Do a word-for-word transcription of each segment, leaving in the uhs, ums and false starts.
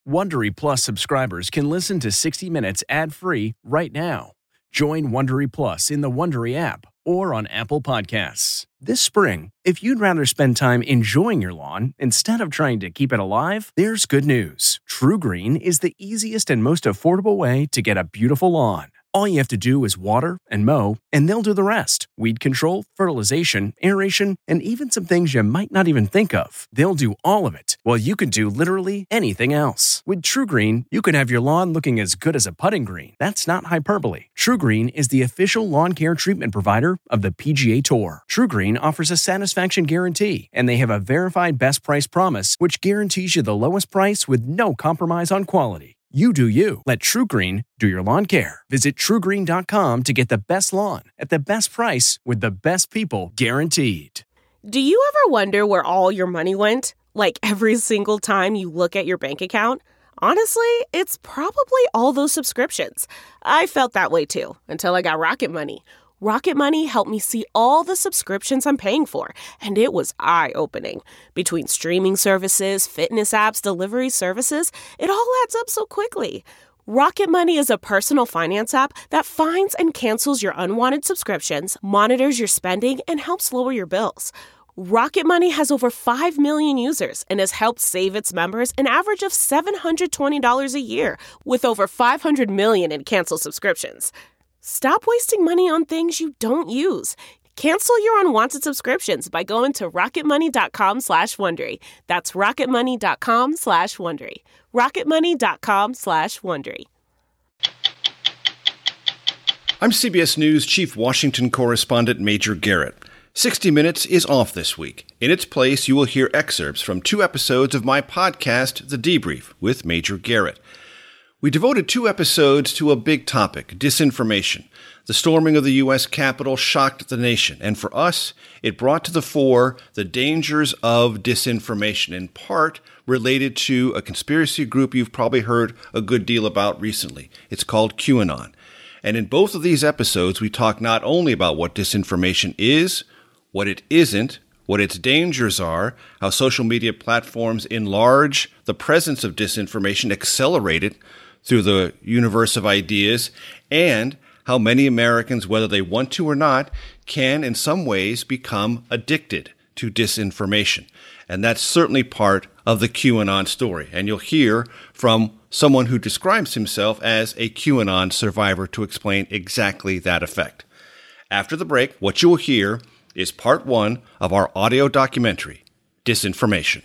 Wondery Plus subscribers can listen to sixty minutes ad-free right now. Join Wondery Plus in the Wondery app or on Apple Podcasts. This spring, if you'd rather spend time enjoying your lawn instead of trying to keep it alive, there's good news. TruGreen is the easiest and most affordable way to get a beautiful lawn. All you have to do is water and mow, and they'll do the rest. Weed control, fertilization, aeration, and even some things you might not even think of. They'll do all of it, while you can do literally anything else. With TruGreen, you can have your lawn looking as good as a putting green. That's not hyperbole. TruGreen is the official lawn care treatment provider of the P G A Tour. TruGreen offers a satisfaction guarantee, and they have a verified best price promise, which guarantees you the lowest price with no compromise on quality. You do you. Let TruGreen do your lawn care. Visit True Green dot com to get the best lawn at the best price with the best people guaranteed. Do you ever wonder where all your money went? Like every single time you look at your bank account? Honestly, it's probably all those subscriptions. I felt that way too, until I got Rocket Money. Rocket Money helped me see all the subscriptions I'm paying for, and it was eye-opening. Between streaming services, fitness apps, delivery services, it all adds up so quickly. Rocket Money is a personal finance app that finds and cancels your unwanted subscriptions, monitors your spending, and helps lower your bills. Rocket Money has over five million users and has helped save its members an average of seven hundred twenty dollars a year, with over five hundred million in canceled subscriptions. Stop wasting money on things you don't use. Cancel your unwanted subscriptions by going to rocketmoney.com slash Wondery. That's rocketmoney.com slash Wondery. rocketmoney.com slash Wondery. I'm C B S News Chief Washington Correspondent Major Garrett. sixty minutes is off this week. In its place, you will hear excerpts from two episodes of my podcast, The Debrief, with Major Garrett. We devoted two episodes to a big topic, disinformation. The storming of the U S Capitol shocked the nation, and for us, it brought to the fore the dangers of disinformation, in part related to a conspiracy group you've probably heard a good deal about recently. It's called QAnon. And in both of these episodes, we talk not only about what disinformation is, what it isn't, what its dangers are, how social media platforms enlarge the presence of disinformation, accelerate it through the universe of ideas, and how many Americans, whether they want to or not, can in some ways become addicted to disinformation. And that's certainly part of the QAnon story. And you'll hear from someone who describes himself as a QAnon survivor to explain exactly that effect. After the break, what you will hear is part one of our audio documentary, Disinformation.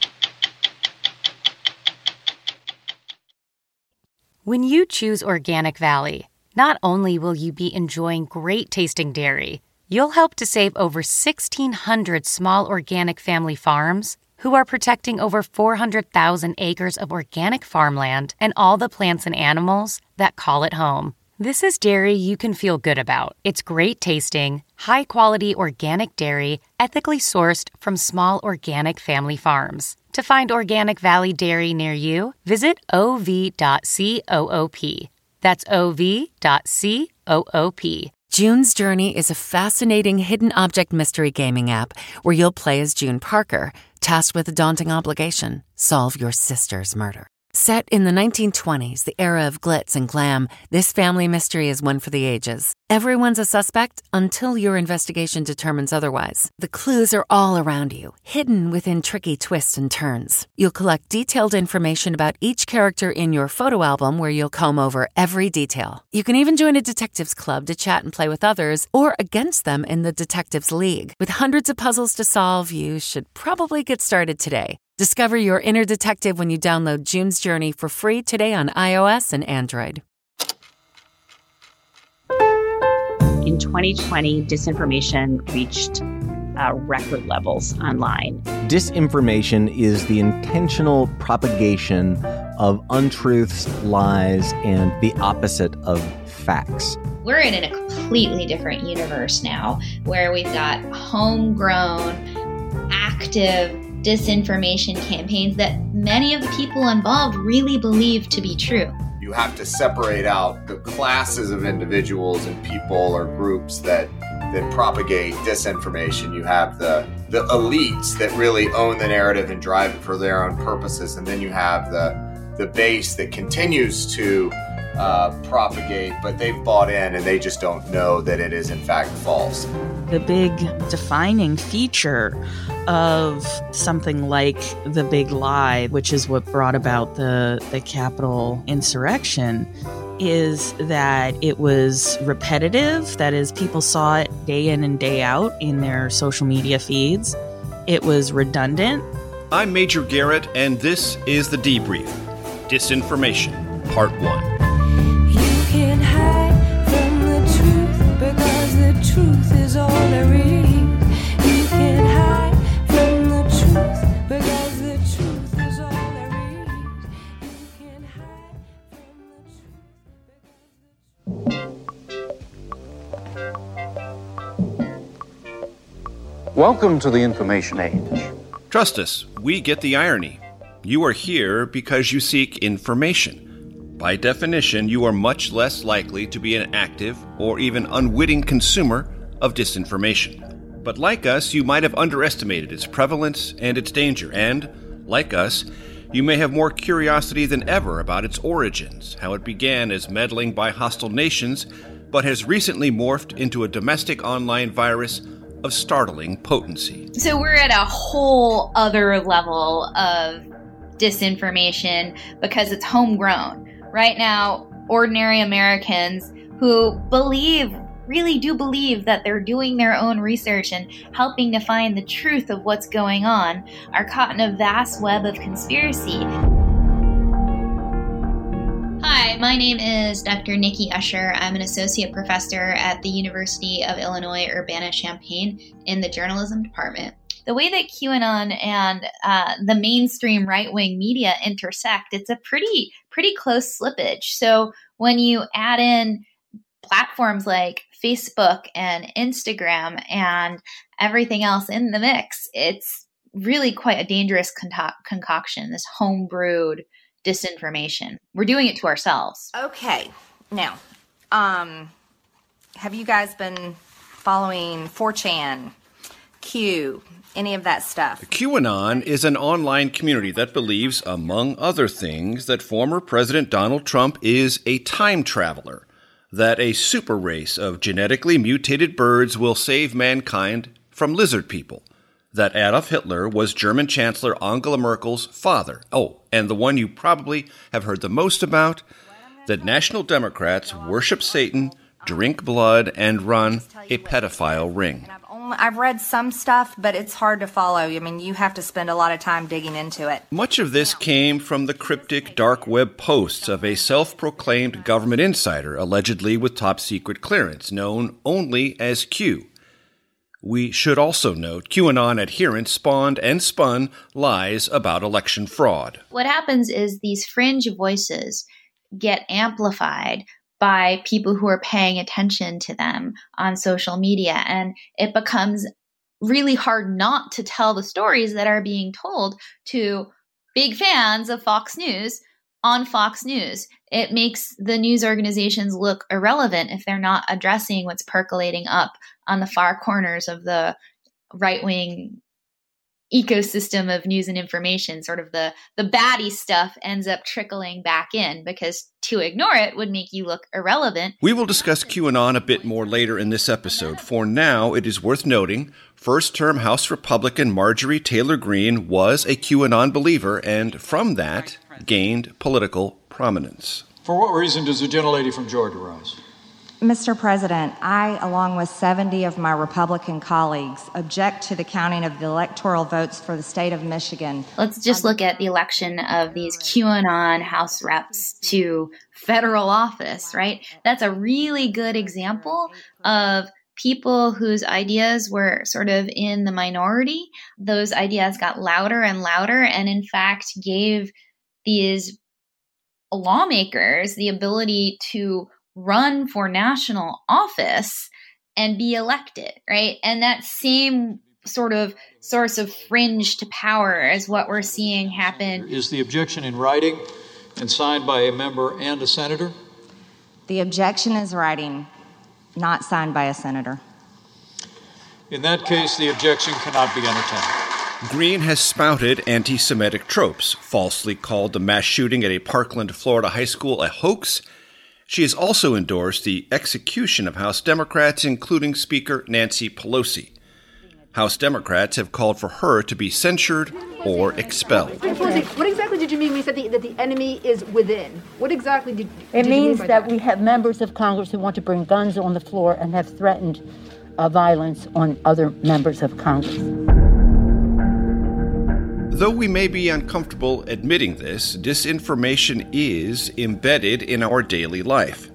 When you choose Organic Valley, not only will you be enjoying great-tasting dairy, you'll help to save over sixteen hundred small organic family farms who are protecting over four hundred thousand acres of organic farmland and all the plants and animals that call it home. This is dairy you can feel good about. It's great-tasting, high-quality organic dairy, ethically sourced from small organic family farms. To find Organic Valley Dairy near you, visit O V dot coop. That's O V dot coop. June's Journey is a fascinating hidden object mystery gaming app where you'll play as June Parker, tasked with a daunting obligation: solve your sister's murder. Set in the nineteen twenties, the era of glitz and glam, this family mystery is one for the ages. Everyone's a suspect until your investigation determines otherwise. The clues are all around you, hidden within tricky twists and turns. You'll collect detailed information about each character in your photo album where you'll comb over every detail. You can even join a detectives club to chat and play with others or against them in the Detectives League. With hundreds of puzzles to solve, you should probably get started today. Discover your inner detective when you download June's Journey for free today on iOS and Android. In twenty twenty, disinformation reached uh, record levels online. Disinformation is the intentional propagation of untruths, lies, and the opposite of facts. We're in a completely different universe now, where we've got homegrown, active disinformation campaigns that many of the people involved really believe to be true. You have to separate out the classes of individuals and people or groups that that propagate disinformation. You have the the elites that really own the narrative and drive it for their own purposes, and then you have the the base that continues to uh, propagate, but they've bought in and they just don't know that it is in fact false. The big defining feature of something like the big lie, which is what brought about the, the Capitol insurrection, is that it was repetitive. That is, people saw it day in and day out in their social media feeds. It was redundant. I'm Major Garrett, and this is The Debrief. Disinformation, Part one. You can't hide from the truth because the truth is all there is. You can't hide from the truth because the truth is all there is. You can't hide from the truth. Welcome to the information age. Trust us, we get the irony. You are here because you seek information. By definition, you are much less likely to be an active or even unwitting consumer of disinformation. But like us, you might have underestimated its prevalence and its danger, and, like us, you may have more curiosity than ever about its origins, how it began as meddling by hostile nations, but has recently morphed into a domestic online virus of startling potency. So we're at a whole other level of disinformation because it's homegrown. Right now, ordinary Americans who believe, really do believe that they're doing their own research and helping to find the truth of what's going on are caught in a vast web of conspiracy. Hi, my name is Doctor Nikki Usher. I'm an associate professor at the University of Illinois Urbana-Champaign in the journalism department. The way that QAnon and uh, the mainstream right-wing media intersect, it's a pretty, pretty close slippage. So when you add in platforms like Facebook and Instagram and everything else in the mix, it's really quite a dangerous con- concoction, this home-brewed disinformation. We're doing it to ourselves. Okay. Now, um, have you guys been following four chan, Q, any of that stuff? QAnon is an online community that believes, among other things, that former President Donald Trump is a time traveler, that a super race of genetically mutated birds will save mankind from lizard people, that Adolf Hitler was German Chancellor Angela Merkel's father. Oh, and the one you probably have heard the most about, that National Democrats worship Satan, drink blood, and run a pedophile ring. I've, only, I've read some stuff, but it's hard to follow. I mean, you have to spend a lot of time digging into it. Much of this came from the cryptic dark web posts of a self-proclaimed government insider, allegedly with top-secret clearance, known only as Q. We should also note QAnon adherents spawned and spun lies about election fraud. What happens is these fringe voices get amplified by people who are paying attention to them on social media, and it becomes really hard not to tell the stories that are being told to big fans of Fox News on Fox News. It makes the news organizations look irrelevant if they're not addressing what's percolating up on the far corners of the right-wing ecosystem of news and information. Sort of the, the baddie stuff ends up trickling back in because to ignore it would make you look irrelevant. We will discuss QAnon a bit more later in this episode. For now, it is worth noting, first-term House Republican Marjorie Taylor Greene was a QAnon believer and from that gained political prominence. For what reason does the gentlelady from Georgia rise? Mister President, I, along with seventy of my Republican colleagues, object to the counting of the electoral votes for the state of Michigan. Let's just look at the election of these QAnon House reps to federal office, right? That's a really good example of people whose ideas were sort of in the minority. Those ideas got louder and louder and, in fact, gave these lawmakers the ability to run for national office and be elected, right? And that same sort of source of fringe to power is what we're seeing happen. Is the objection in writing and signed by a member and a senator? The objection is writing, not signed by a senator. In that case, the objection cannot be entertained. Greene has spouted anti-Semitic tropes, falsely called the mass shooting at a Parkland, Florida high school a hoax. She has also endorsed the execution of House Democrats, including Speaker Nancy Pelosi. House Democrats have called for her to be censured or expelled. What exactly did you mean when you said the, that the enemy is within? What exactly did, it did means you mean by that, that we have members of Congress who want to bring guns on the floor and have threatened uh, violence on other members of Congress. Though we may be uncomfortable admitting this, disinformation is embedded in our daily life.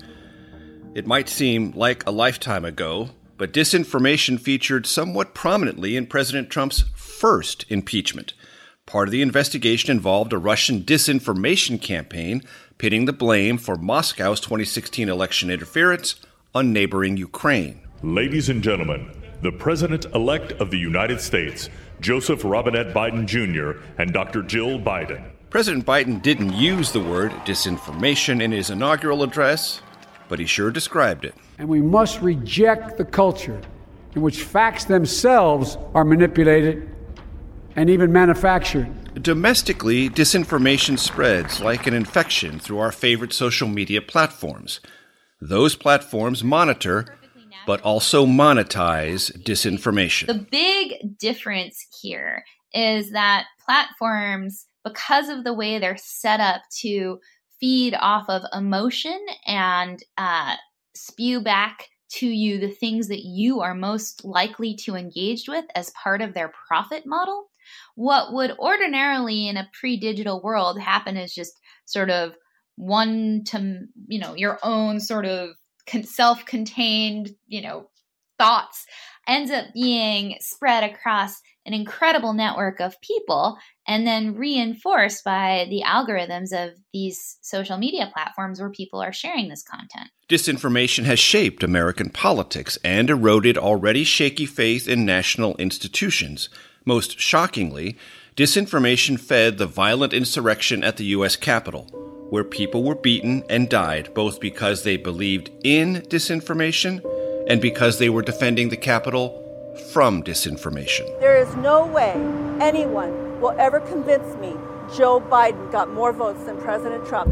It might seem like a lifetime ago, but disinformation featured somewhat prominently in President Trump's first impeachment. Part of the investigation involved a Russian disinformation campaign pitting the blame for Moscow's twenty sixteen election interference on neighboring Ukraine. Ladies and gentlemen, the President-elect of the United States, Joseph Robinette Biden Junior and Doctor Jill Biden. President Biden didn't use the word disinformation in his inaugural address, but he sure described it. And we must reject the culture in which facts themselves are manipulated and even manufactured. Domestically, disinformation spreads like an infection through our favorite social media platforms. Those platforms monitor, but also monetize disinformation. The big difference here is that platforms, because of the way they're set up to feed off of emotion and uh, spew back to you the things that you are most likely to engage with as part of their profit model, what would ordinarily in a pre-digital world happen is just sort of one to, you know, your own sort of self-contained, you know, thoughts ends up being spread across an incredible network of people and then reinforced by the algorithms of these social media platforms where people are sharing this content. Disinformation has shaped American politics and eroded already shaky faith in national institutions. Most shockingly, disinformation fed the violent insurrection at the U S Capitol, where people were beaten and died both because they believed in disinformation and because they were defending the Capitol from disinformation. There is no way anyone will ever convince me Joe Biden got more votes than President Trump.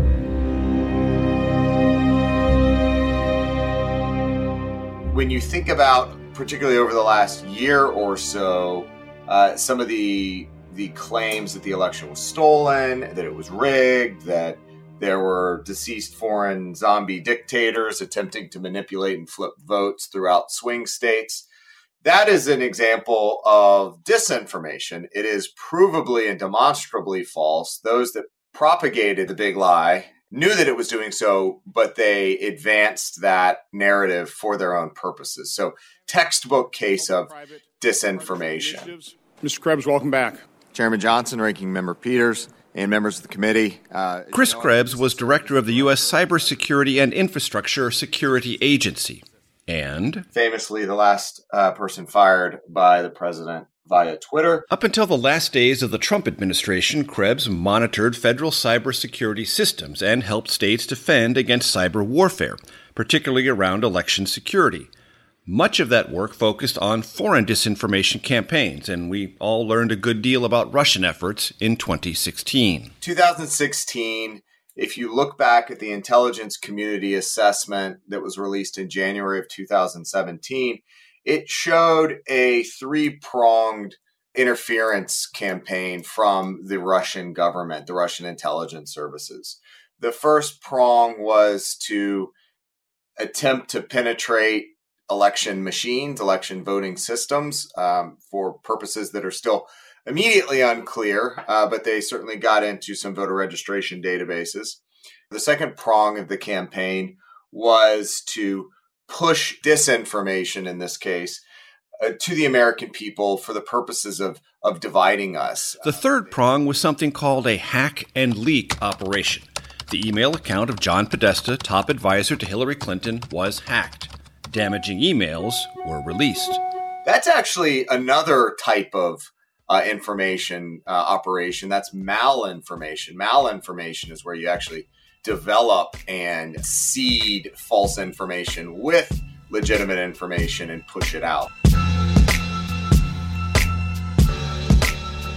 When you think about, particularly over the last year or so, uh, some of the the claims that the election was stolen, that it was rigged, that there were deceased foreign zombie dictators attempting to manipulate and flip votes throughout swing states. That is an example of disinformation. It is provably and demonstrably false. Those that propagated the big lie knew that it was doing so, but they advanced that narrative for their own purposes. So, textbook case of disinformation. Mister Krebs, welcome back. Chairman Johnson, Ranking Member Peters, and members of the committee. Uh, Chris Krebs was director of the U S Cybersecurity and Infrastructure Security Agency. And famously the last uh, person fired by the president via Twitter. Up until the last days of the Trump administration, Krebs monitored federal cybersecurity systems and helped states defend against cyber warfare, particularly around election security. Much of that work focused on foreign disinformation campaigns, and we all learned a good deal about Russian efforts in twenty sixteen. twenty sixteen, if you look back at the intelligence community assessment that was released in January of two thousand seventeen, it showed a three-pronged interference campaign from the Russian government, the Russian intelligence services. The first prong was to attempt to penetrate election machines, election voting systems, um, for purposes that are still immediately unclear, uh, but they certainly got into some voter registration databases. The second prong of the campaign was to push disinformation, in this case, uh, to the American people for the purposes of, of dividing us. The third prong was something called a hack and leak operation. The email account of John Podesta, top advisor to Hillary Clinton, was hacked. Damaging emails were released. That's actually another type of uh, information uh, operation. That's malinformation. Malinformation is where you actually develop and seed false information with legitimate information and push it out.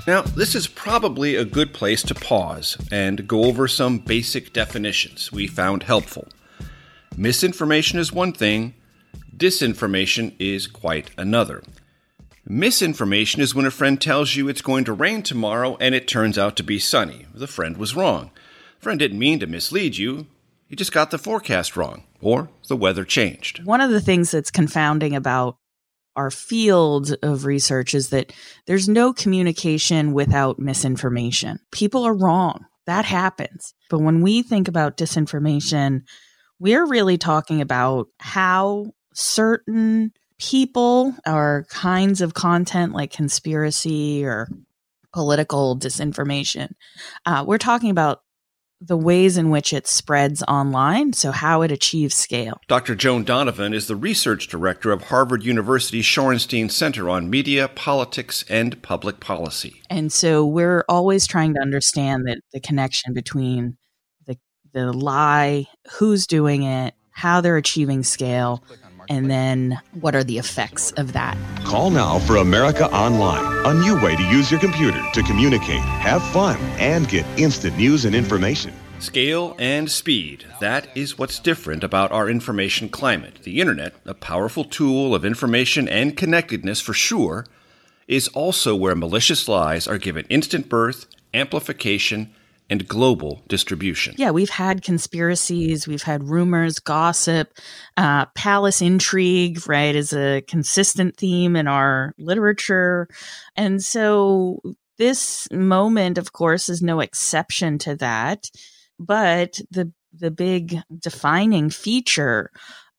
Now, this is probably a good place to pause and go over some basic definitions we found helpful. Misinformation is one thing, disinformation is quite another. Misinformation is when a friend tells you it's going to rain tomorrow and it turns out to be sunny. The friend was wrong. The friend didn't mean to mislead you, he just got the forecast wrong, or the weather changed. One of the things that's confounding about our field of research is that there's no communication without misinformation. People are wrong. That happens. But when we think about disinformation, we're really talking about how certain people or kinds of content like conspiracy or political disinformation, uh, we're talking about the ways in which it spreads online, so how it achieves scale. Doctor Joan Donovan is the research director of Harvard University's Shorenstein Center on Media, Politics, and Public Policy. And so we're always trying to understand that the connection between the the lie, who's doing it, how they're achieving scale, and then what are the effects of that. Call now for America Online, a new way to use your computer to communicate, have fun, and get instant news and information. Scale and speed, that is what's different about our information climate. The internet, a powerful tool of information and connectedness for sure, is also where malicious lies are given instant birth, amplification, and global distribution. Yeah, we've had conspiracies, we've had rumors, gossip, uh, palace intrigue, right, is a consistent theme in our literature. And so this moment, of course, is no exception to that. But the the big defining feature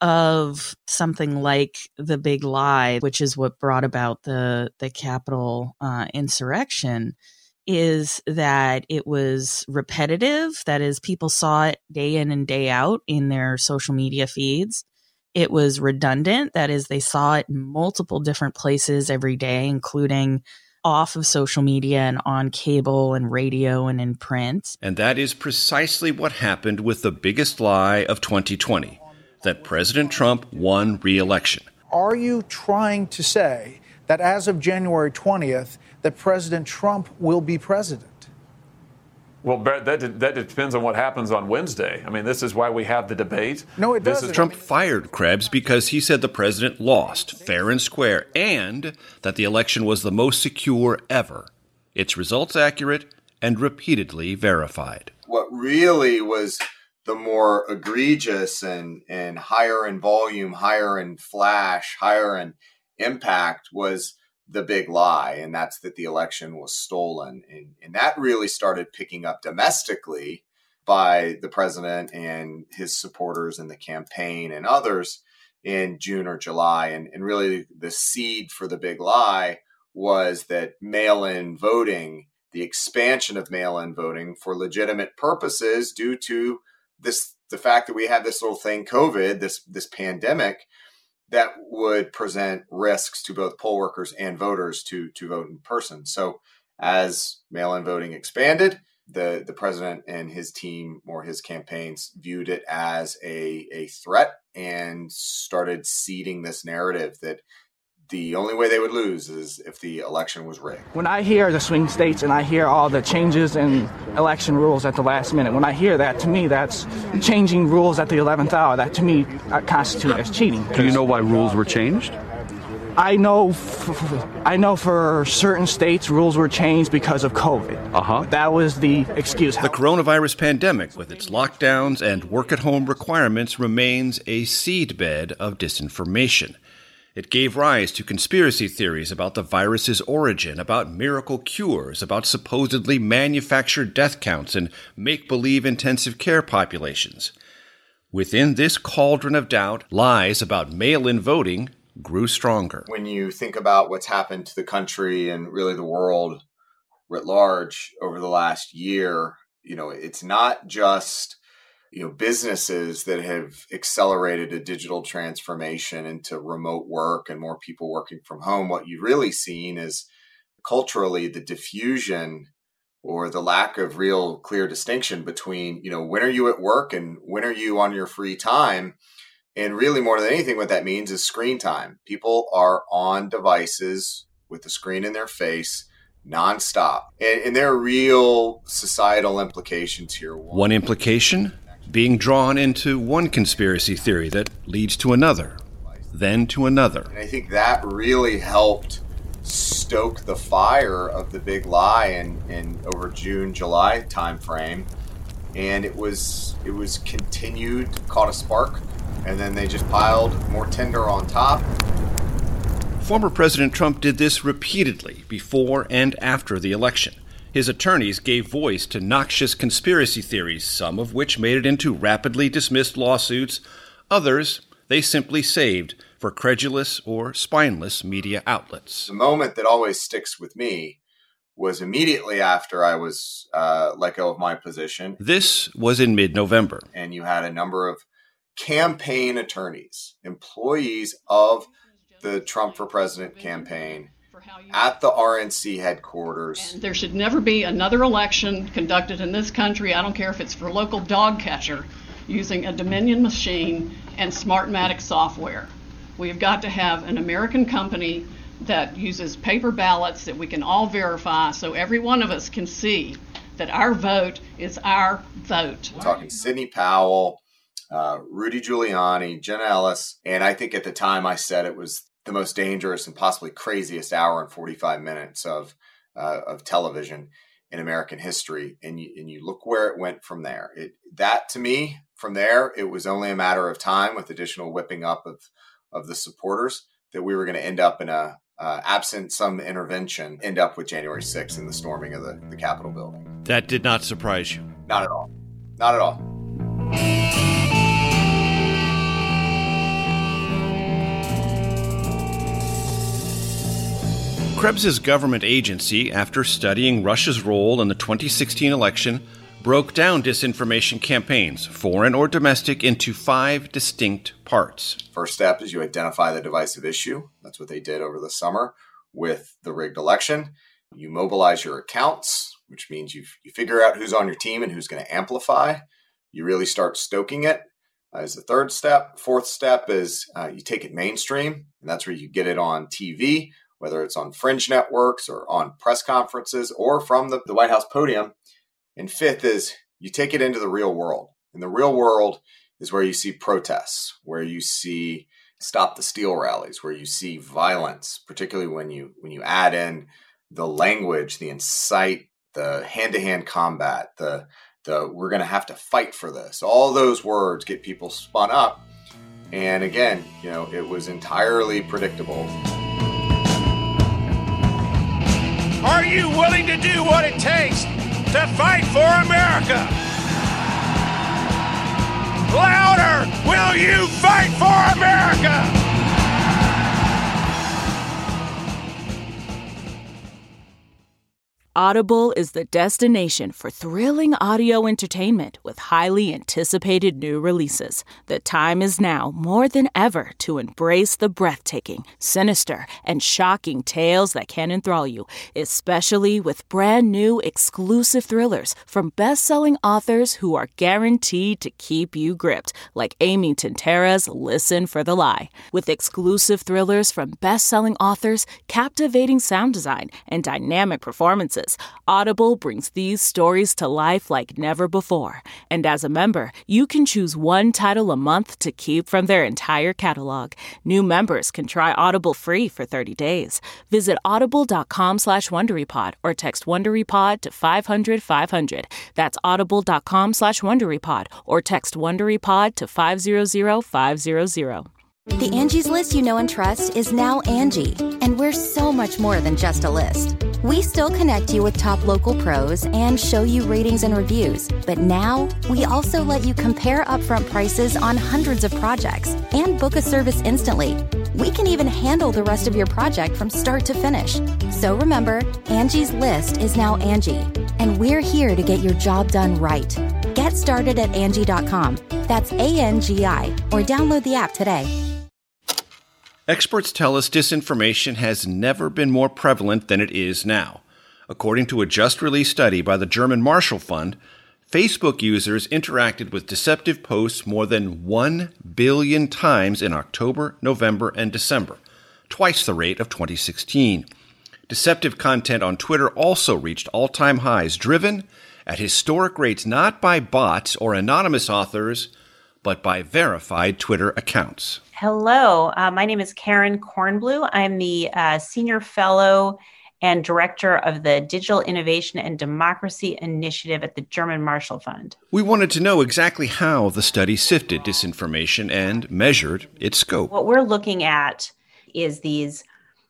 of something like the big lie, which is what brought about the, the Capitol uh, insurrection, is that it was repetitive. That is, people saw it day in and day out in their social media feeds. It was redundant. That is, they saw it in multiple different places every day, including off of social media and on cable and radio and in print. And that is precisely what happened with the biggest lie of twenty twenty, that President Trump won re-election. Are you trying to say that as of January twentieth, that President Trump will be president? Well, that, that depends on what happens on Wednesday. I mean, this is why we have the debate. No, it doesn't. Trump fired Krebs because he said the president lost, fair and square, and that the election was the most secure ever. Its results accurate and repeatedly verified. What really was the more egregious and, and higher in volume, higher in flash, higher in impact was the big lie, and that's that the election was stolen. And, and that really started picking up domestically by the president and his supporters in the campaign and others in June or July. And, and really the seed for the big lie was that mail-in voting, the expansion of mail-in voting for legitimate purposes due to this, the fact that we had this little thing, COVID, this, this pandemic, that would present risks to both poll workers and voters to, to vote in person. So as mail-in voting expanded, the, the president and his team or his campaigns viewed it as a, a threat and started seeding this narrative that the only way they would lose is if the election was rigged. When I hear the swing states and I hear all the changes in election rules at the last minute, when I hear that, to me, that's changing rules at the eleventh hour. That, to me, constitutes as cheating. Do you know why rules were changed? I know, f- I know for certain states, rules were changed because of COVID. Uh-huh. That was the excuse. The coronavirus pandemic, with its lockdowns and work-at-home requirements, remains a seedbed of disinformation. It gave rise to conspiracy theories about the virus's origin, about miracle cures, about supposedly manufactured death counts and make-believe intensive care populations. Within this cauldron of doubt, lies about mail-in voting grew stronger. When you think about what's happened to the country and really the world writ large over the last year, you know, it's not just you know, businesses that have accelerated a digital transformation into remote work and more people working from home. What you've really seen is culturally the diffusion or the lack of real clear distinction between, you know, when are you at work and when are you on your free time? And really more than anything, what that means is screen time. People are on devices with the screen in their face nonstop. And, and there are real societal implications here. One implication? Being drawn into one conspiracy theory that leads to another, then to another. And I think that really helped stoke the fire of the big lie in, in over June, July timeframe. And it was it was continued, caught a spark, and then they just piled more tinder on top. Former President Trump did this repeatedly before and after the election. His attorneys gave voice to noxious conspiracy theories, some of which made it into rapidly dismissed lawsuits. Others they simply saved for credulous or spineless media outlets. The moment that always sticks with me was immediately after I was uh, let go of my position. This was in mid-November. And you had a number of campaign attorneys, employees of the Trump for President campaign, at the R N C headquarters. And there should never be another election conducted in this country, I don't care if it's for local dog catcher, using a Dominion machine and Smartmatic software. We've got to have an American company that uses paper ballots that we can all verify so every one of us can see that our vote is our vote. We're talking Sidney Powell, uh, Rudy Giuliani, Jenna Ellis, and I think at the time I said it was the most dangerous and possibly craziest hour and forty-five minutes of uh, of television in American history. And you, and you look where it went from there. It, that to me, from there, it was only a matter of time with additional whipping up of, of the supporters that we were going to end up in a, uh, absent some intervention, end up with January sixth and the storming of the, the Capitol building. That did not surprise you? Not at all. Not at all. Krebs's government agency, after studying Russia's role in the twenty sixteen election, broke down disinformation campaigns, foreign or domestic, into five distinct parts. First step is you identify the divisive issue. That's what they did over the summer with the rigged election. You mobilize your accounts, which means you you figure out who's on your team and who's going to amplify. You really start stoking it uh, as the third step. Fourth step is uh, you take it mainstream, and that's where you get it on T V, whether it's on fringe networks or on press conferences or from the, the White House podium. And fifth is you take it into the real world. And the real world is where you see protests, where you see Stop the Steal rallies, where you see violence, particularly when you when you add in the language, the incite, the hand-to-hand combat, the the we're going to have to fight for this. All those words get people spun up. And again, you know, it was entirely predictable. Are you willing to do what it takes to fight for America? Louder! Will you fight for America? Audible is the destination for thrilling audio entertainment with highly anticipated new releases. The time is now more than ever to embrace the breathtaking, sinister, and shocking tales that can enthrall you, especially with brand new exclusive thrillers from best-selling authors who are guaranteed to keep you gripped, like Amy Tintera's Listen for the Lie. With exclusive thrillers from best-selling authors, captivating sound design, and dynamic performances, Audible brings these stories to life like never before. And as a member, you can choose one title a month to keep from their entire catalog. New members can try Audible free for thirty days. Visit audible.com slash WonderyPod or text WonderyPod to five hundred five hundred. That's audible.com slash WonderyPod or text WonderyPod to five hundred five hundred. The Angie's List you know and trust is now Angie, and we're so much more than just a list. We still connect you with top local pros and show you ratings and reviews, but now we also let you compare upfront prices on hundreds of projects and book a service instantly. We can even handle the rest of your project from start to finish. So remember, Angie's List is now Angie, and we're here to get your job done right. Get started at Angie dot com. That's A N G I, or download the app today. Experts tell us disinformation has never been more prevalent than it is now. According to a just-released study by the German Marshall Fund, Facebook users interacted with deceptive posts more than one billion times in October, November, and December, twice the rate of twenty sixteen. Deceptive content on Twitter also reached all-time highs, driven at historic rates not by bots or anonymous authors, but by verified Twitter accounts. Hello, uh, my name is Karen Kornblue. I'm the uh, Senior Fellow and Director of the Digital Innovation and Democracy Initiative at the German Marshall Fund. We wanted to know exactly how the study sifted disinformation and measured its scope. What we're looking at is these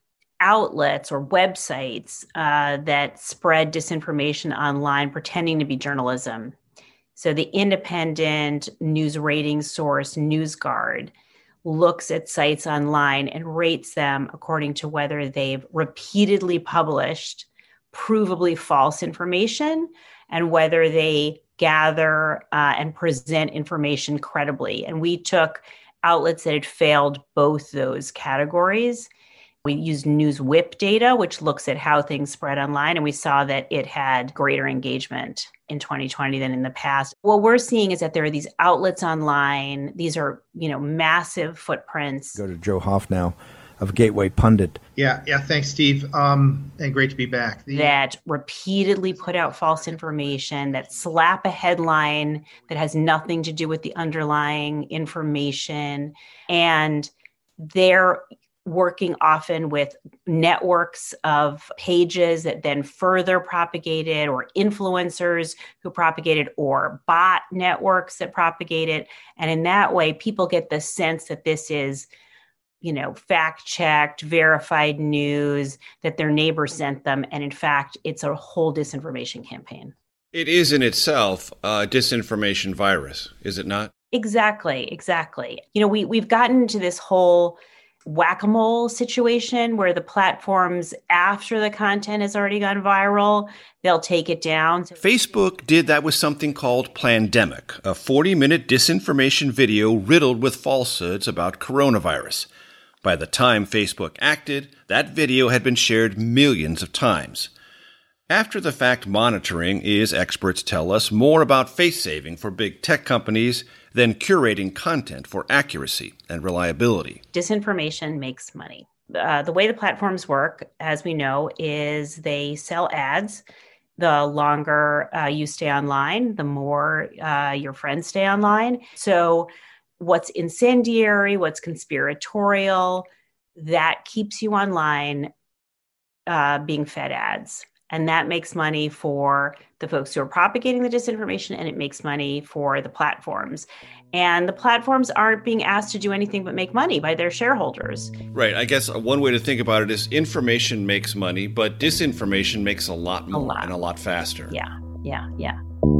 outlets or websites uh, that spread disinformation online pretending to be journalism. So the independent news rating source NewsGuard looks at sites online and rates them according to whether they've repeatedly published provably false information and whether they gather uh, and present information credibly. And we took outlets that had failed both those categories. We used NewsWhip data, which looks at how things spread online, and we saw that it had greater engagement in twenty twenty than in the past. What we're seeing is that there are these outlets online. These are, you know, massive footprints. Go to Joe Hoff now of Gateway Pundit. Yeah, yeah. Thanks, Steve. Um, and great to be back. The- that repeatedly put out false information, that slap a headline that has nothing to do with the underlying information, and they're working often with networks of pages that then further propagate it, or influencers who propagate it, or bot networks that propagate it. And in that way, people get the sense that this is, you know, fact-checked, verified news that their neighbor sent them. And in fact, it's a whole disinformation campaign. It is in itself a disinformation virus, is it not? Exactly, exactly. You know, we, we've gotten into this whole whack-a-mole situation where the platforms, after the content has already gone viral, they'll take it down. Facebook did that with something called Plandemic, a forty-minute disinformation video riddled with falsehoods about coronavirus. By the time Facebook acted, that video had been shared millions of times. After-the-fact monitoring is, experts tell us, more about face-saving for big tech companies than curating content for accuracy and reliability. Disinformation makes money. Uh, the way the platforms work, as we know, is they sell ads. The longer uh, you stay online, the more uh, your friends stay online. So what's incendiary, what's conspiratorial, that keeps you online uh, being fed ads. And that makes money for the folks who are propagating the disinformation, and it makes money for the platforms. And the platforms aren't being asked to do anything but make money by their shareholders. Right. I guess one way to think about it is information makes money, but disinformation makes a lot more a lot. and a lot faster. Yeah, yeah, yeah.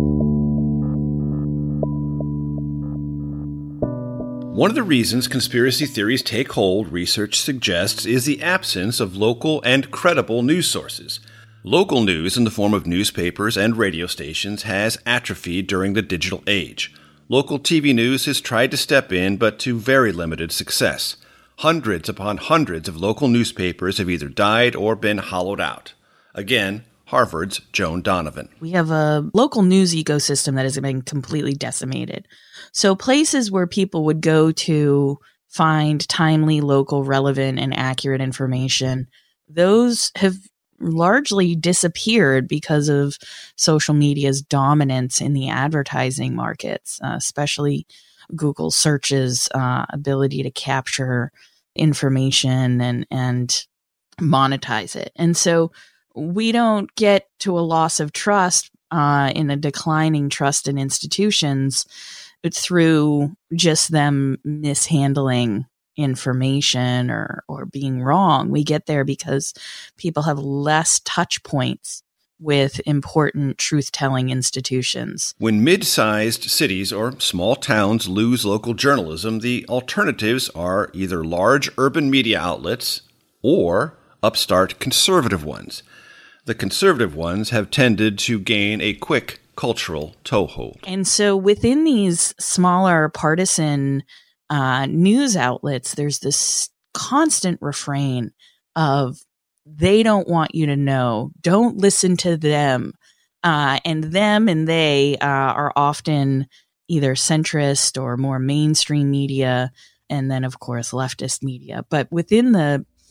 One of the reasons conspiracy theories take hold, research suggests, is the absence of local and credible news sources. Local news in the form of newspapers and radio stations has atrophied during the digital age. Local T V news has tried to step in, but to very limited success. Hundreds upon hundreds of local newspapers have either died or been hollowed out. Again, Harvard's Joan Donovan. We have a local news ecosystem that has been completely decimated. So places where people would go to find timely, local, relevant, and accurate information, those have largely disappeared because of social media's dominance in the advertising markets, uh, especially Google search's uh, ability to capture information and, and monetize it. And so we don't get to a loss of trust uh, in a declining trust in institutions through just them mishandling information or or being wrong. We get there because people have less touch points with important truth-telling institutions. When mid-sized cities or small towns lose local journalism, the alternatives are either large urban media outlets or upstart conservative ones. The conservative ones have tended to gain a quick cultural toehold. And so within these smaller partisan Uh, news outlets, there's this constant refrain of they don't want you to know, don't listen to them. Uh, and them and they uh, are often either centrist or more mainstream media, and then, of course, leftist media. But within the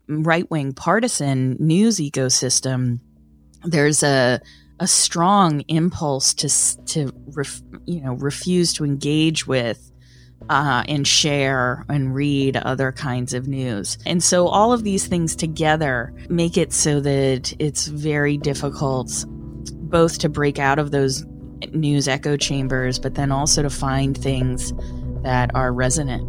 right-wing partisan news ecosystem, there's a a strong impulse to to ref, you know refuse to engage with uh, and share and read other kinds of news. And so all of these things together make it so that it's very difficult both to break out of those news echo chambers, but then also to find things that are resonant.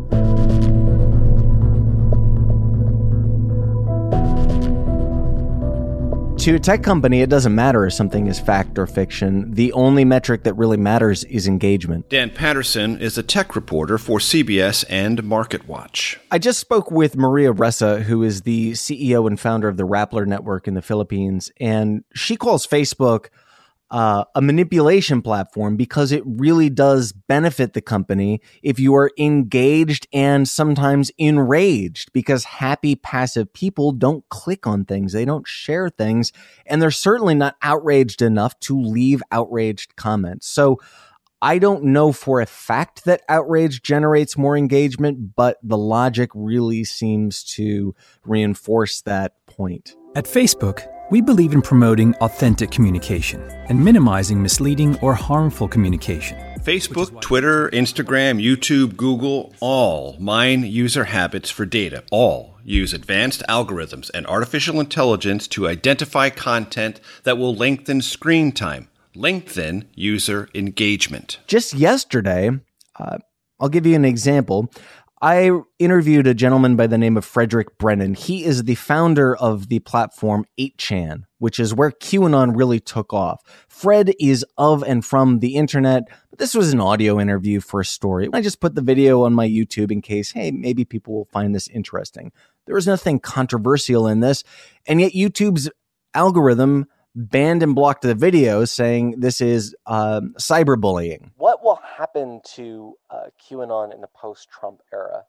To a tech company, it doesn't matter if something is fact or fiction. The only metric that really matters is engagement. Dan Patterson is a tech reporter for C B S and MarketWatch. I just spoke with Maria Ressa, who is the C E O and founder of the Rappler Network in the Philippines, and she calls Facebook Uh, a manipulation platform because it really does benefit the company if you are engaged and sometimes enraged, because happy, passive people don't click on things. They don't share things. And they're certainly not outraged enough to leave outraged comments. So I don't know for a fact that outrage generates more engagement, but the logic really seems to reinforce that point. At Facebook, we believe in promoting authentic communication and minimizing misleading or harmful communication. Facebook, Twitter, Instagram, YouTube, Google, all mine user habits for data. All use advanced algorithms and artificial intelligence to identify content that will lengthen screen time, lengthen user engagement. Just yesterday, uh, I'll give you an example. I interviewed a gentleman by the name of Frederick Brennan. He is the founder of the platform eight chan, which is where QAnon really took off. Fred is of and from the internet, but this was an audio interview for a story. I just put the video on my YouTube in case, hey, maybe people will find this interesting. There was nothing controversial in this, and yet YouTube's algorithm banned and blocked the video, saying this is um, cyberbullying. What will happen to uh, QAnon in the post-Trump era?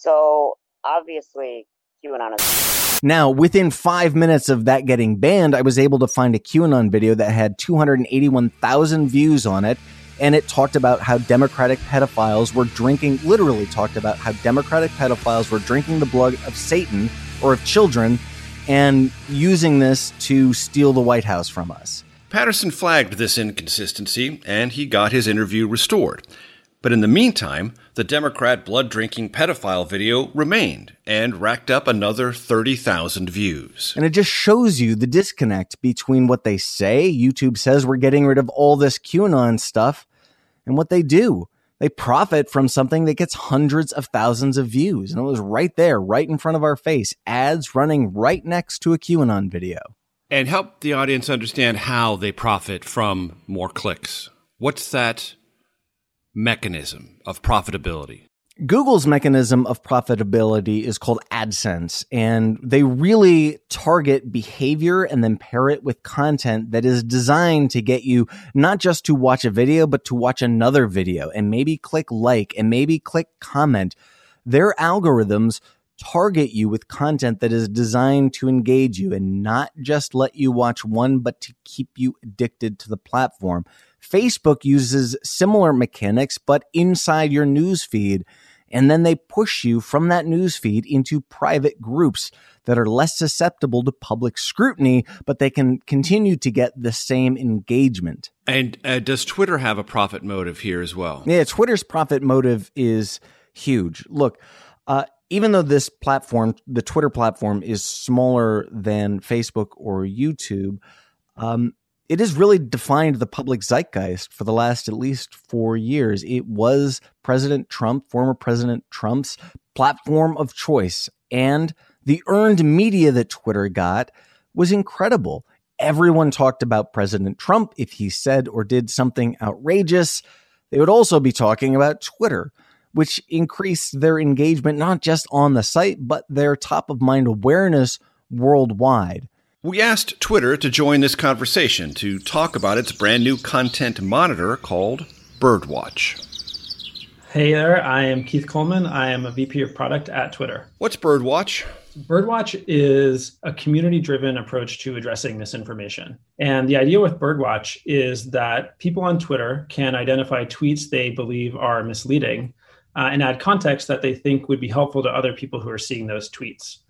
So obviously, QAnon is... Now, within five minutes of that getting banned, I was able to find a QAnon video that had two hundred eighty-one thousand views on it, and it talked about how Democratic pedophiles were drinking, literally talked about how Democratic pedophiles were drinking the blood of Satan, or of children, and using this to steal the White House from us. Patterson flagged this inconsistency, and he got his interview restored. But in the meantime, the Democrat blood-drinking pedophile video remained and racked up another thirty thousand views. And it just shows you the disconnect between what they say, YouTube says we're getting rid of all this QAnon stuff, and what they do. They profit from something that gets hundreds of thousands of views. And it was right there, right in front of our face. Ads running right next to a QAnon video. And help the audience understand how they profit from more clicks. What's that mechanism of profitability? Google's mechanism of profitability is called AdSense, and they really target behavior and then pair it with content that is designed to get you not just to watch a video, but to watch another video and maybe click like and maybe click comment. Their algorithms target you with content that is designed to engage you and not just let you watch one, but to keep you addicted to the platform. Facebook uses similar mechanics, but inside your news feed. And then they push you from that news feed into private groups that are less susceptible to public scrutiny, but they can continue to get the same engagement. And uh, does Twitter have a profit motive here as well? Yeah, Twitter's profit motive is huge. Look, uh, even though this platform, the Twitter platform, is smaller than Facebook or YouTube, um, it has really defined the public zeitgeist for the last at least four years. It was President Trump, former President Trump's platform of choice. And the earned media that Twitter got was incredible. Everyone talked about President Trump. If he said or did something outrageous, they would also be talking about Twitter, which increased their engagement not just on the site, but their top-of-mind awareness worldwide. We asked Twitter to join this conversation to talk about its brand new content monitor called Birdwatch. Hey there, I am Keith Coleman. I am a V P of product at Twitter. What's Birdwatch? Birdwatch is a community-driven approach to addressing misinformation. And the idea with Birdwatch is that people on Twitter can identify tweets they believe are misleading uh, and add context that they think would be helpful to other people who are seeing those tweets.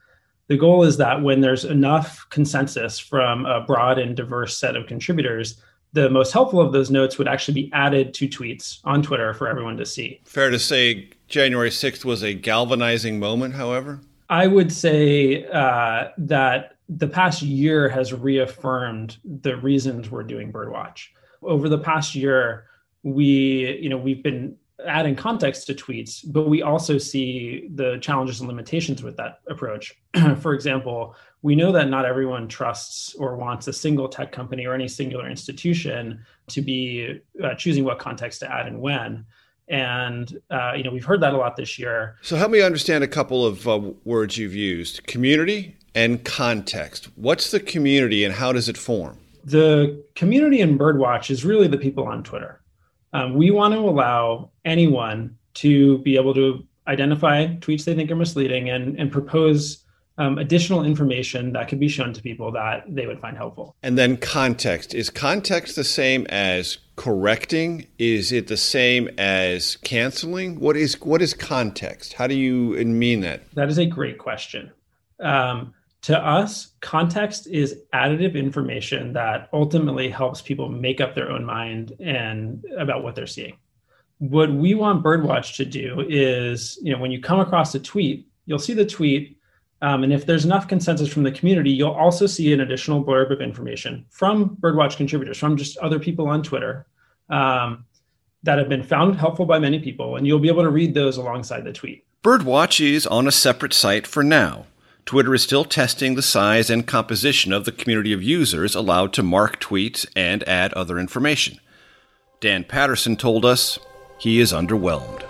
The goal is that when there's enough consensus from a broad and diverse set of contributors, the most helpful of those notes would actually be added to tweets on Twitter for everyone to see. Fair to say January sixth was a galvanizing moment, however? I would say uh, that the past year has reaffirmed the reasons we're doing Birdwatch. Over the past year, we, you know, we've been adding context to tweets, but we also see the challenges and limitations with that approach. For example, we know that not everyone trusts or wants a single tech company or any singular institution to be uh, choosing what context to add and when. And, uh, you know, we've heard that a lot this year. So help me understand a couple of uh, words you've used: community and context. What's the community and how does it form? The community in Birdwatch is really the people on Twitter. Um, we want to allow anyone to be able to identify tweets they think are misleading and, and propose um, additional information that could be shown to people that they would find helpful. And then context. Is context the same as correcting? Is it the same as canceling? What is what is context? How do you mean that? That is a great question. Um, to us, context is additive information that ultimately helps people make up their own mind and about what they're seeing. What we want Birdwatch to do is, you know, when you come across a tweet, you'll see the tweet. Um, and if there's enough consensus from the community, you'll also see an additional blurb of information from Birdwatch contributors, from just other people on Twitter um, that have been found helpful by many people. And you'll be able to read those alongside the tweet. Birdwatch is on a separate site for now. Twitter is still testing the size and composition of the community of users allowed to mark tweets and add other information. Dan Patterson told us he is underwhelmed.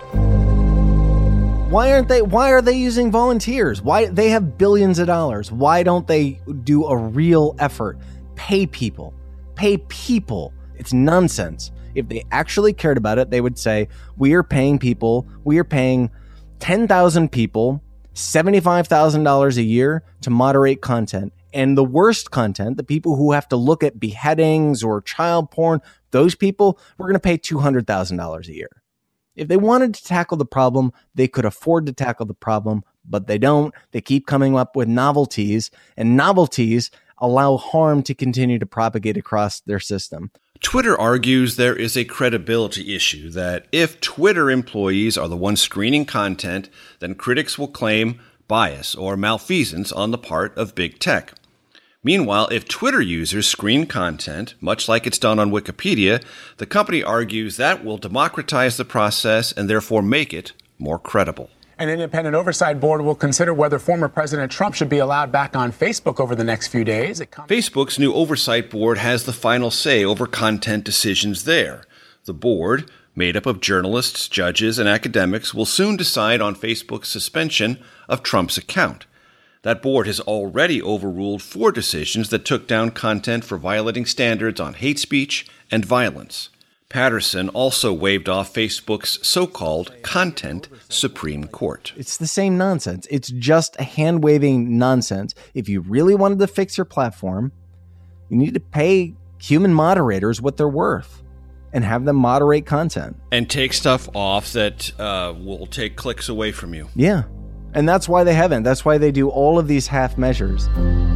Why aren't they, why are they using volunteers? Why, they have billions of dollars. Why don't they do a real effort? Pay people. Pay people. It's nonsense. If they actually cared about it, they would say, we are paying people, we are paying ten thousand people seventy-five thousand dollars a year to moderate content. And the worst content, the people who have to look at beheadings or child porn, those people, we're going to pay two hundred thousand dollars a year. If they wanted to tackle the problem, they could afford to tackle the problem, but they don't. They keep coming up with novelties, and novelties allow harm to continue to propagate across their system. Twitter argues there is a credibility issue, that if Twitter employees are the ones screening content, then critics will claim bias or malfeasance on the part of big tech. Meanwhile, if Twitter users screen content, much like it's done on Wikipedia, the company argues that will democratize the process and therefore make it more credible. An independent oversight board will consider whether former President Trump should be allowed back on Facebook over the next few days. It comes- Facebook's new oversight board has the final say over content decisions there. The board, made up of journalists, judges, and academics, will soon decide on Facebook's suspension of Trump's account. That board has already overruled four decisions that took down content for violating standards on hate speech and violence. Patterson also waved off Facebook's so-called Content Supreme Court. It's the same nonsense. It's just a hand-waving nonsense. If you really wanted to fix your platform, you need to pay human moderators what they're worth and have them moderate content. And take stuff off that uh, will take clicks away from you. Yeah. And that's why they haven't. That's why they do all of these half measures.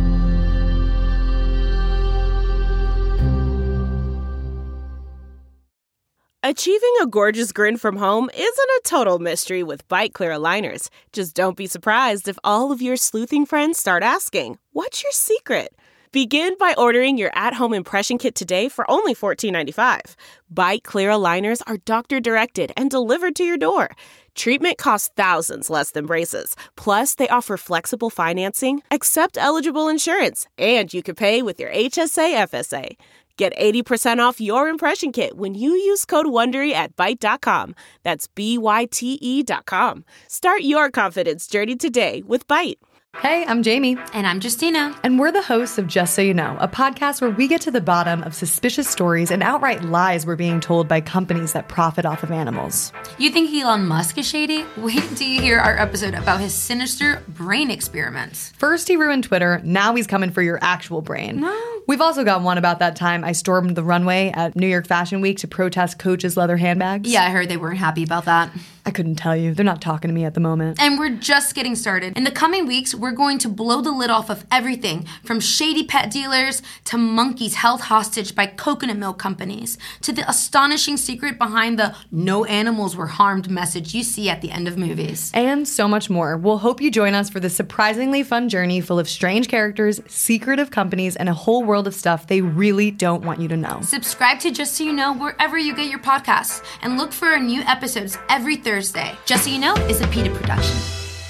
Achieving a gorgeous grin from home isn't a total mystery with Byte Clear aligners. Just don't be surprised if all of your sleuthing friends start asking, "What's your secret?" Begin by ordering your at-home impression kit today for only fourteen ninety-five. Byte Clear aligners are doctor-directed and delivered to your door. Treatment costs thousands less than braces. Plus, they offer flexible financing, accept eligible insurance, and you can pay with your H S A F S A. Get eighty percent off your impression kit when you use code WONDERY at byte dot com. That's B Y T E dot com. Start your confidence journey today with Byte. Hey, I'm Jamie. And I'm Justina. And we're the hosts of Just So You Know, a podcast where we get to the bottom of suspicious stories and outright lies we're being told by companies that profit off of animals. You think Elon Musk is shady? Wait till you hear our episode about his sinister brain experiments. First he ruined Twitter, now he's coming for your actual brain. No. We've also got one about that time I stormed the runway at New York Fashion Week to protest Coach's leather handbags. Yeah, I heard they weren't happy about that. I couldn't tell you. They're not talking to me at the moment. And we're just getting started. In the coming weeks, we're going to blow the lid off of everything from shady pet dealers to monkeys held hostage by coconut milk companies to the astonishing secret behind the no animals were harmed message you see at the end of movies. And so much more. We'll hope you join us for this surprisingly fun journey full of strange characters, secretive companies, and a whole world of stuff they really don't want you to know. Subscribe to Just So You Know wherever you get your podcasts and look for our new episodes every Thursday. Just So You Know is a PETA production.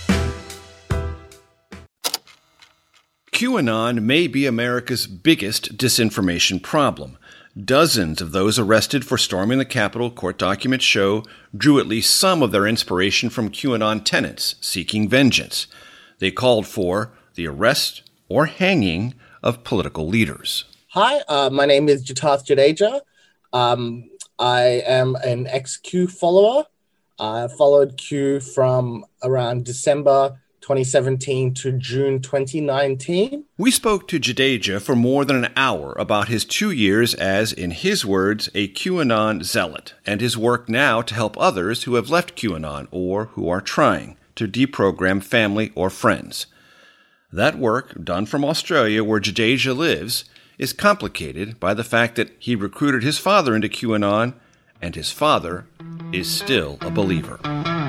QAnon may be America's biggest disinformation problem. Dozens of those arrested for storming the Capitol, court documents show, drew at least some of their inspiration from QAnon tenets seeking vengeance. They called for the arrest or hanging of political leaders. Hi, uh, my name is Jatath Jadeja. Um, I am an ex-Q follower. I followed Q from around December twenty seventeen to June twenty nineteen. We spoke to Jadeja for more than an hour about his two years as, in his words, a QAnon zealot, and his work now to help others who have left QAnon or who are trying to deprogram family or friends. That work, done from Australia where Jadeja lives, is complicated by the fact that he recruited his father into QAnon, and his father is still a believer.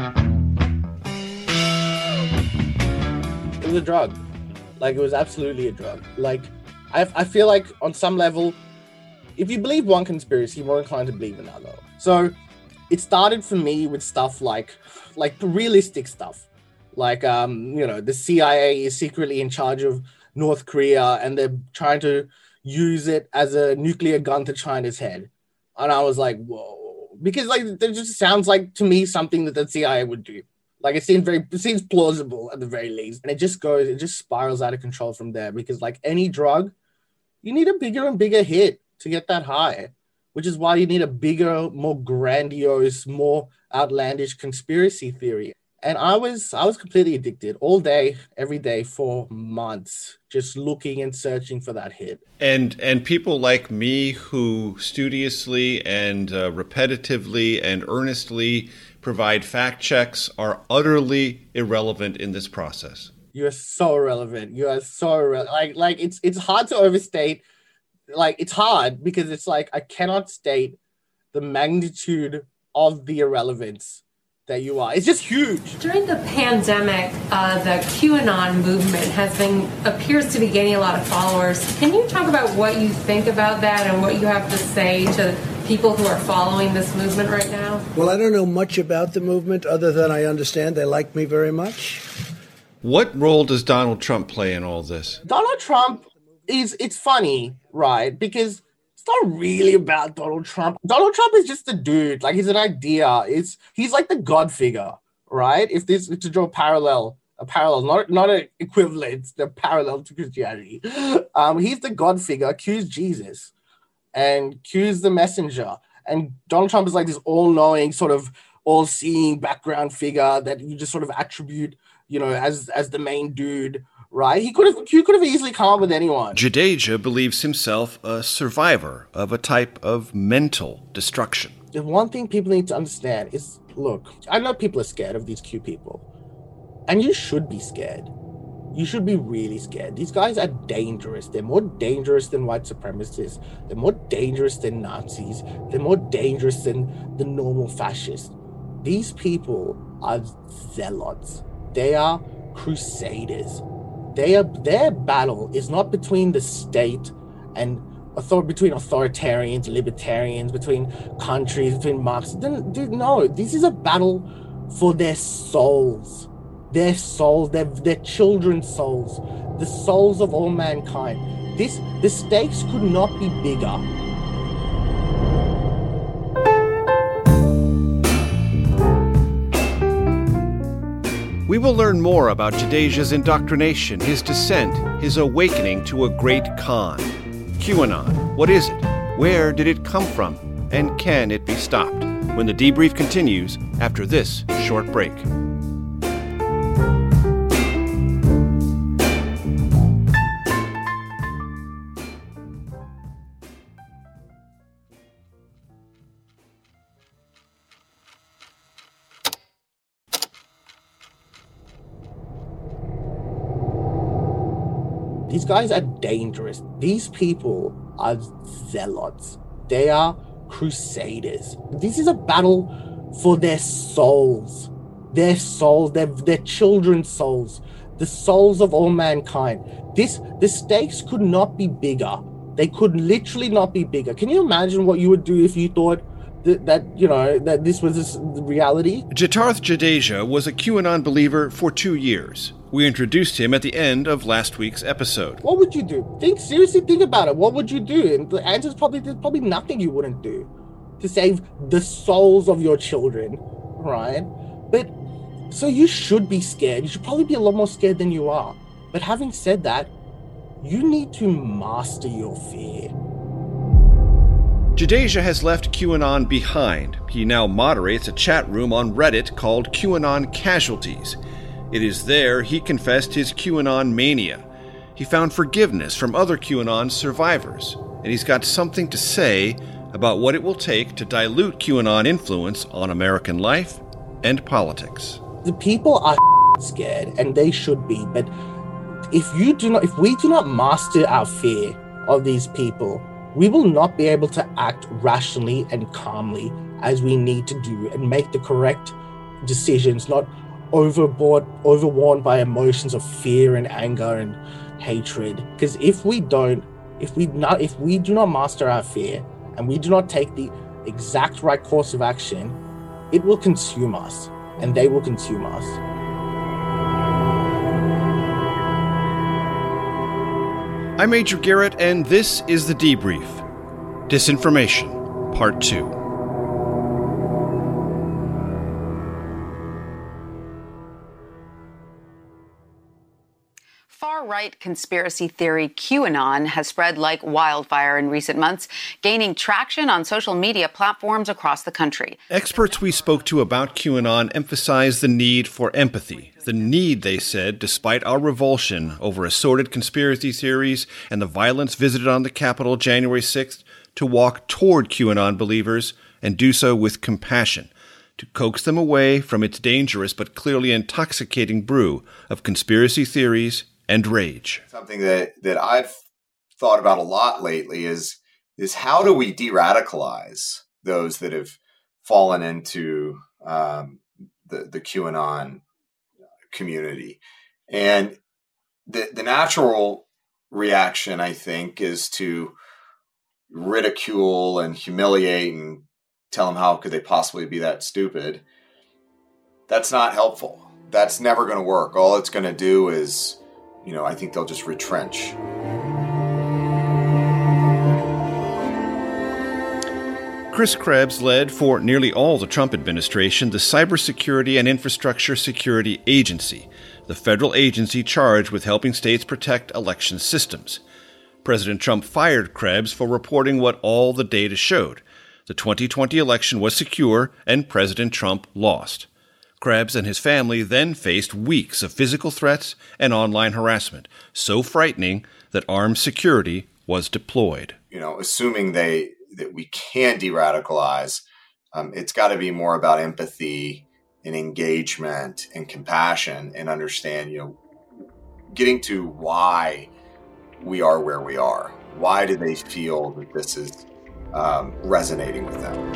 It was a drug. Like, it was absolutely a drug. Like, I, I feel like on some level, if you believe one conspiracy, you're more inclined to believe another. So it started for me with stuff like, like realistic stuff. Like, um, you know, the C I A is secretly in charge of North Korea and they're trying to use it as a nuclear gun to China's head. And I was like, whoa. Because, like, it just sounds like, to me, something that the C I A would do. Like, it seems very, it seems plausible at the very least. And it just goes, it just spirals out of control from there. Because, like any drug, you need a bigger and bigger hit to get that high. Which is why you need a bigger, more grandiose, more outlandish conspiracy theory. And I was I was completely addicted all day, every day for months, just looking and searching for that hit. And and people like me who studiously and uh, repetitively and earnestly provide fact checks are utterly irrelevant in this process. You are so irrelevant. You are so irrelevant. Like like it's it's hard to overstate. Like it's hard because it's like I cannot state the magnitude of the irrelevance that you are. It's just huge. During the pandemic, uh, the QAnon movement has been appears to be gaining a lot of followers. Can you talk about what you think about that and what you have to say to people who are following this movement right now? Well, I don't know much about the movement other than I understand they like me very much. What role does Donald Trump play in all this? Donald Trump is, it's funny, right? Because it's not really about Donald Trump. Donald Trump is just a dude. Like, he's an idea. It's he's like the God figure, right? If this to draw a parallel, a parallel, not not an equivalent, the parallel to Christianity. Um, he's the God figure. Q's Jesus, and Q's the messenger. And Donald Trump is like this all-knowing, sort of all-seeing background figure that you just sort of attribute, you know, as as the main dude. Right? He could have Q could have easily come up with anyone. Jadeja believes himself a survivor of a type of mental destruction. The one thing people need to understand is, look, I know people are scared of these Q people. And you should be scared. You should be really scared. These guys are dangerous. They're more dangerous than white supremacists. They're more dangerous than Nazis. They're more dangerous than the normal fascists. These people are zealots. They are crusaders. They are, their battle is not between the state and author, between authoritarians, libertarians, between countries, between Marxists. Dude, no, this is a battle for their souls, their souls, their their children's souls, the souls of all mankind. This the stakes could not be bigger. We will learn more about Jadeja's indoctrination, his descent, his awakening to a great con. QAnon, what is it? Where did it come from? And can it be stopped? When the debrief continues after this short break. These guys are dangerous. These people are zealots. They are crusaders. This is a battle for their souls. Their souls, their, their children's souls, the souls of all mankind. This, the stakes could not be bigger. They could literally not be bigger. Can you imagine what you would do if you thought that, that you know, that this was this reality? Jitarth Jadeja was a QAnon believer for two years. We introduced him at the end of last week's episode. What would you do? Think seriously, think about it. What would you do? And the answer is probably there's probably nothing you wouldn't do to save the souls of your children, right? But so you should be scared. You should probably be a lot more scared than you are. But having said that, you need to master your fear. Jadeja has left QAnon behind. He now moderates a chat room on Reddit called QAnon Casualties. It is there he confessed his QAnon mania. He found forgiveness from other QAnon survivors, and he's got something to say about what it will take to dilute QAnon influence on American life and politics. The people are scared, and they should be, but if you do not, if we do not master our fear of these people, we will not be able to act rationally and calmly as we need to do and make the correct decisions, not overboard, overworn by emotions of fear and anger and hatred. Because if we don't, if we not, if we do not master our fear and we do not take the exact right course of action, it will consume us, and they will consume us. I'm Major Garrett, and this is The Debrief. Disinformation, Part two. Far-right conspiracy theory QAnon has spread like wildfire in recent months, gaining traction on social media platforms across the country. Experts we spoke to about QAnon emphasized the need for empathy. The need, they said, despite our revulsion over assorted conspiracy theories and the violence visited on the Capitol January sixth, to walk toward QAnon believers and do so with compassion, to coax them away from its dangerous but clearly intoxicating brew of conspiracy theories and rage. Something that, that I've thought about a lot lately is, is how do we de-radicalize those that have fallen into um, the, the QAnon community? And the, the natural reaction, I think, is to ridicule and humiliate and tell them how could they possibly be that stupid. That's not helpful. That's never going to work. All it's going to do is, you know, I think they'll just retrench. Chris Krebs led for nearly all the Trump administration the Cybersecurity and Infrastructure Security Agency, the federal agency charged with helping states protect election systems. President Trump fired Krebs for reporting what all the data showed. The twenty twenty election was secure, and President Trump lost. Krebs and his family then faced weeks of physical threats and online harassment, so frightening that armed security was deployed. You know, assuming they that we can de-radicalize, um, it's got to be more about empathy and engagement and compassion and understand, you know, getting to why we are where we are. Why do they feel that this is um, resonating with them?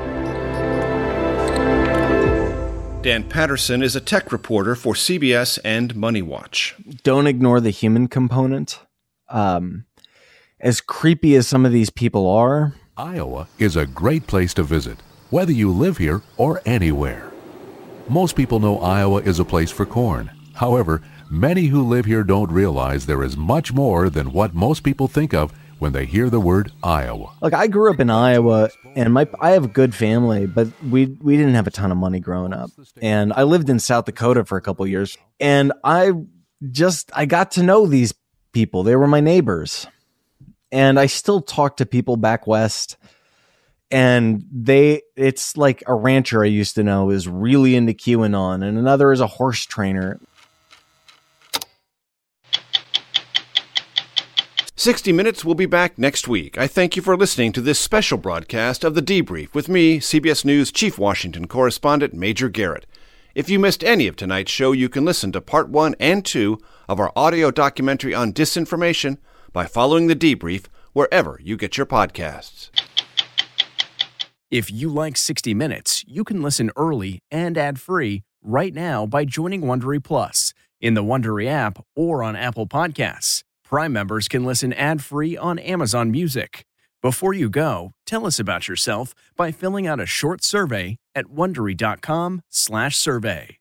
Dan Patterson is a tech reporter for C B S and Money Watch. Don't ignore the human component. Um, as creepy as some of these people are, Iowa is a great place to visit, whether you live here or anywhere. Most people know Iowa is a place for corn. However, many who live here don't realize there is much more than what most people think of when they hear the word Iowa. Look, I grew up in Iowa, and my I have a good family, but we we didn't have a ton of money growing up. And I lived in South Dakota for a couple of years, and I just I got to know these people. They were my neighbors. And I still talk to people back west, and they it's like a rancher I used to know is really into QAnon, and another is a horse trainer. sixty Minutes will be back next week. I thank you for listening to this special broadcast of The Debrief with me, C B S News Chief Washington Correspondent Major Garrett. If you missed any of tonight's show, you can listen to part one and two of our audio documentary on disinformation by following The Debrief wherever you get your podcasts. If you like sixty minutes, you can listen early and ad-free right now by joining Wondery Plus in the Wondery app or on Apple Podcasts. Prime members can listen ad-free on Amazon Music. Before you go, tell us about yourself by filling out a short survey at Wondery dot com slash survey.